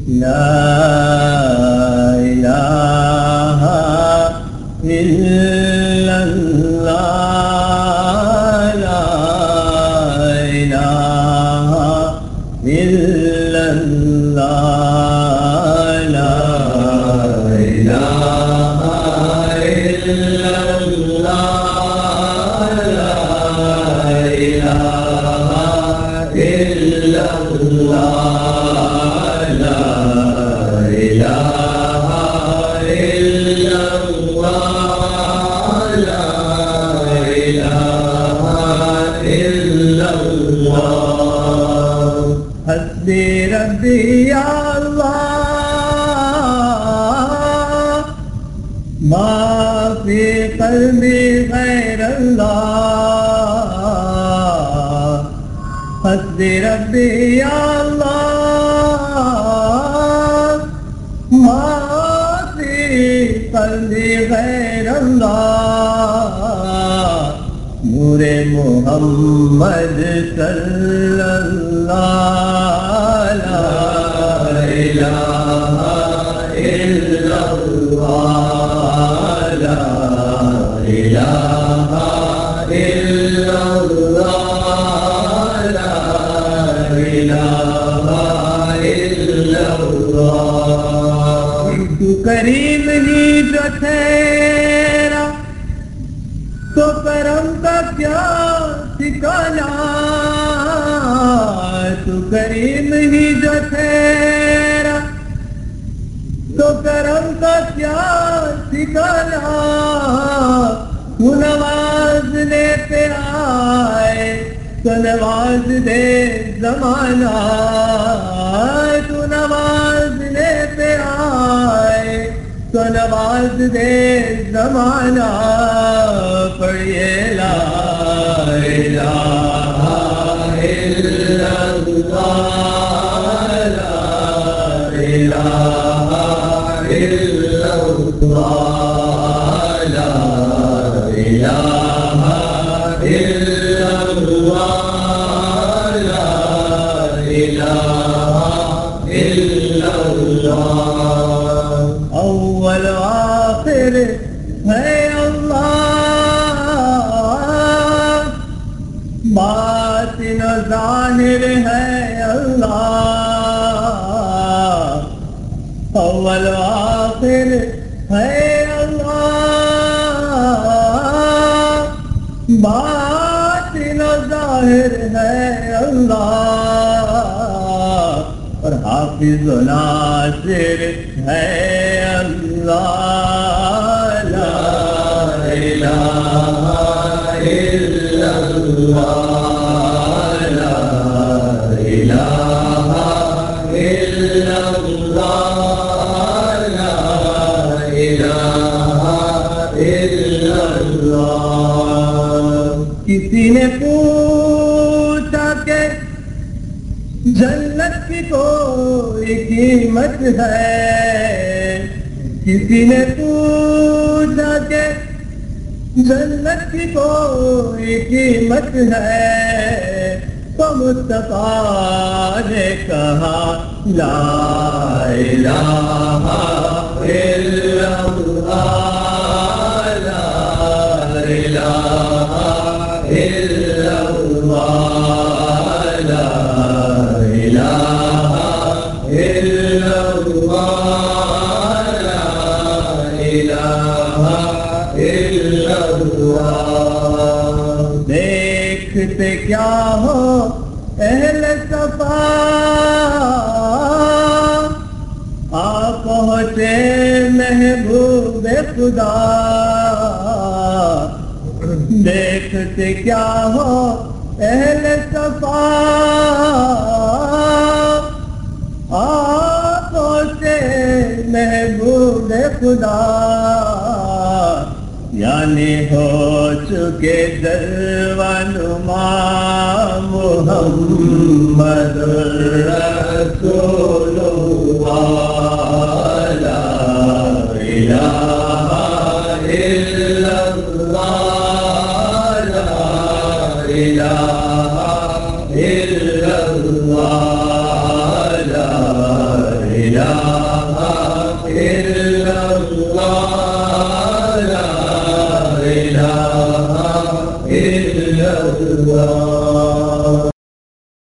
لا الہ الا اللہ لا الہ الا اللہ لا الہ الا اللہ لا الہ الا اللہ لا الہ الا اللہ لا الہ الا اللہ حسبی ربی یا اللہ ما فی قلبی غیر اللہ حسبی ربی یا اللہ ما فی قلبی غیر اللہ نور محمد صلی اللہ لا الہ الا اللہ لا الہ الا اللہ لا الہ الا اللہ تو کریم ہی جو تیرا تو کرم کا کیا ٹھکانا تو کریم ہی جو تیرا تو کرم کا کیا ٹھکانا تو نوازنے پہ آئے تو نواز دے زمانہ تو نوازنے پہ آئے تو نواز دے زمانہ پڑھیے لا الہ الا اللہ لا الہ الا اللہ لا الہ الا اللہ لا الہ الا اللہ اول آخر ہے اللہ باطن و ظاہر ہے اللہ اول آخر ہے اللہ باطن و ظاہر ہے اللہ اور حافظ و ناصر ہے اللہ لا الہ الا اللہ لا الہ الا اللہ لا الہ الا اللہ کسی نے پوچھا کہ جنت کی کوئی قیمت ہے کسی نے پوچھا کہ جنت کی کوئی قیمت ہے تو مصطفیٰ نے کہا لا الہ الا اللہ لا الہ الا اللہ لا الہ الا اللہ لا الہ الا اللہ دیکھتے کیا ہو اہل صفا آ پہنچے محبوب خدا دیکھتے کیا ہو اہل صفا آ پہنچے محبوب خدا یعنی ہو چکے دروانما محمد رسول اللہ لا الہ الا اللہ لا الہ الا اللہ لا إله إلا الله لا إله إلا الله